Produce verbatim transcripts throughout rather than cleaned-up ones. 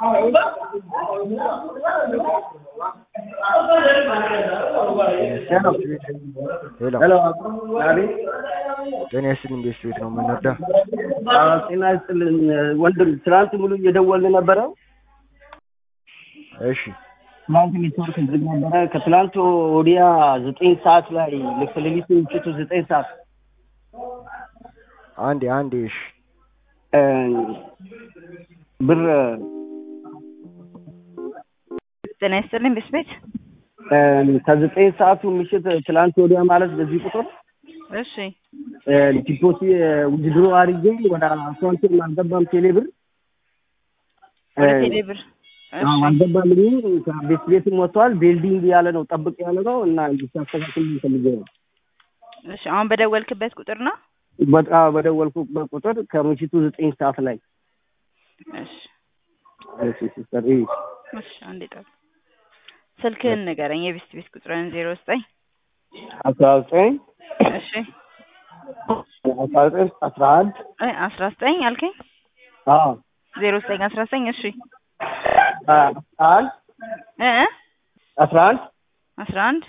ሄሎ ሄሎ አቤት ጤና ይስጥልኝ ቤት ነው የምንወዳ ጤና ይስጥልኝ ወንድም ትናንት ሙሉ እየደወልን ነበረ እሺ ትናንት ኔትወርክ ዝግ ነበረ ከትናንት ወዲያ ዘጠኝ ሰዓት ላይ ለክሊኒክ ምሽቱ ዘጠኝ ሰዓት አንዴ አንዴ እሺ ብር ጤና ይስጥልኝ ቤት ከዘጠኝ ሰዓቱ ምሽት ትናንት ወዲያ ማለት በዚህ ቁጥር እሺ ዲፖሲ ውድድሮ አድርጌ ወደ አካውንት ማልገባም ቴሌብር ወደ ቴሌብር እሺ ማልገባም ልኝ ከቤት ቤትም ወጥቷል ቢልዲንግ ያለ ነው ጠብቅ ያለ ነው እና እንዲስተካከል ፈልጌ ነው እሺ አሁን በደወልክበት ቁጥር ነው በቃ በደወልኩበት ቁጥር ከምሽቱ ዘጠኝ ሰዓት ላይ እሺ እሺ ሲስተር እሺ አንዴ ጠብ ስልክህን ንገረኝ የቤት ቤት ቁጥርን ዜሮ ዘጠኝ አስራ ዘጠኝ እሺ አስራ ዘጠኝ አስራ አንድ አይ አስራ ዘጠኝ አልከኝ አዎ ዜሮ ዘጠኝ አስራ ዘጠኝ እሺ አንድ እ አስራ አንድ አስራ አንድ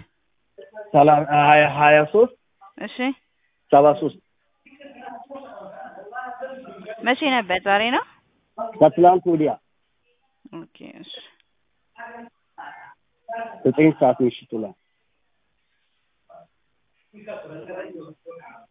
ሀያ ሶስት እሺ ሰባ ሶስት መቼ ነበር ዛሬ ነው ከትላንት ወዲያ ኦኬ እሺ ዘጠኝ ሰዓት ምሽቱ ላይ